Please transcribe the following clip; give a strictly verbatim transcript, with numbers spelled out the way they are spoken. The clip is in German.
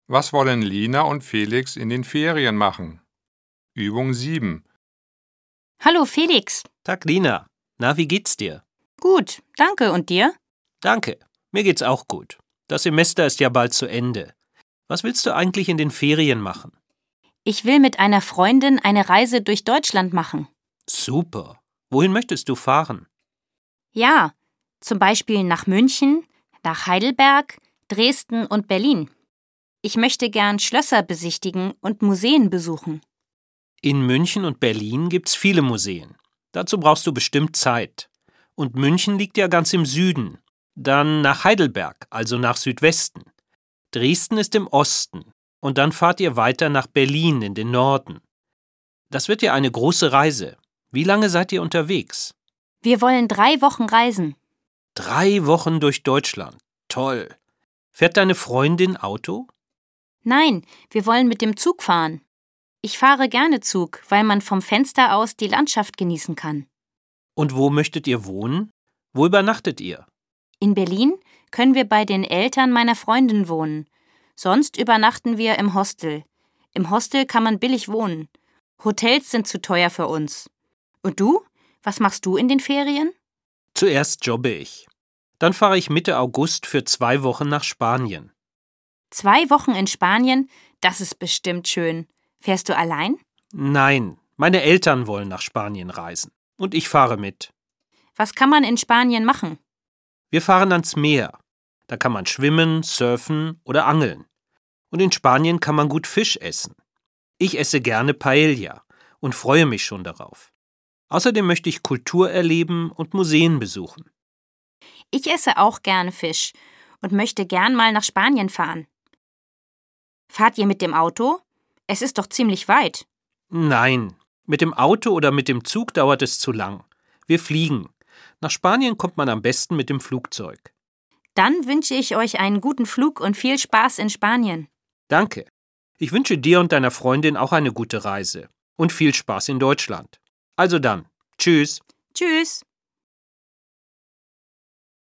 Was wollen Lina und Felix in den Ferien machen? Übung sieben. Hallo Felix. Tag Lina. Na, wie geht's dir? Gut, danke. Und dir? Danke. Mir geht's auch gut. Das Semester ist ja bald zu Ende. Was willst du eigentlich in den Ferien machen? Ich will mit einer Freundin eine Reise durch Deutschland machen. Super. Wohin möchtest du fahren? Ja, zum Beispiel nach München, nach Heidelberg, Dresden und Berlin. Ich möchte gern Schlösser besichtigen und Museen besuchen. In München und Berlin gibt's viele Museen. Dazu brauchst du bestimmt Zeit. Und München liegt ja ganz im Süden. Dann nach Heidelberg, also nach Südwesten. Dresden ist im Osten. Und dann fahrt ihr weiter nach Berlin in den Norden. Das wird ja eine große Reise. Wie lange seid ihr unterwegs? Wir wollen drei Wochen reisen. Drei Wochen durch Deutschland. Toll. Fährt deine Freundin Auto? Nein, wir wollen mit dem Zug fahren. Ich fahre gerne Zug, weil man vom Fenster aus die Landschaft genießen kann. Und wo möchtet ihr wohnen? Wo übernachtet ihr? In Berlin können wir bei den Eltern meiner Freundin wohnen. Sonst übernachten wir im Hostel. Im Hostel kann man billig wohnen. Hotels sind zu teuer für uns. Und du? Was machst du in den Ferien? Zuerst jobbe ich. Dann fahre ich Mitte August für zwei Wochen nach Spanien. Zwei Wochen in Spanien? Das ist bestimmt schön. Fährst du allein? Nein, meine Eltern wollen nach Spanien reisen. Und ich fahre mit. Was kann man in Spanien machen? Wir fahren ans Meer. Da kann man schwimmen, surfen oder angeln. Und in Spanien kann man gut Fisch essen. Ich esse gerne Paella und freue mich schon darauf. Außerdem möchte ich Kultur erleben und Museen besuchen. Ich esse auch gerne Fisch und möchte gern mal nach Spanien fahren. Fahrt ihr mit dem Auto? Es ist doch ziemlich weit. Nein, mit dem Auto oder mit dem Zug dauert es zu lang. Wir fliegen. Nach Spanien kommt man am besten mit dem Flugzeug. Dann wünsche ich euch einen guten Flug und viel Spaß in Spanien. Danke. Ich wünsche dir und deiner Freundin auch eine gute Reise und viel Spaß in Deutschland. Also dann, tschüss. Tschüss.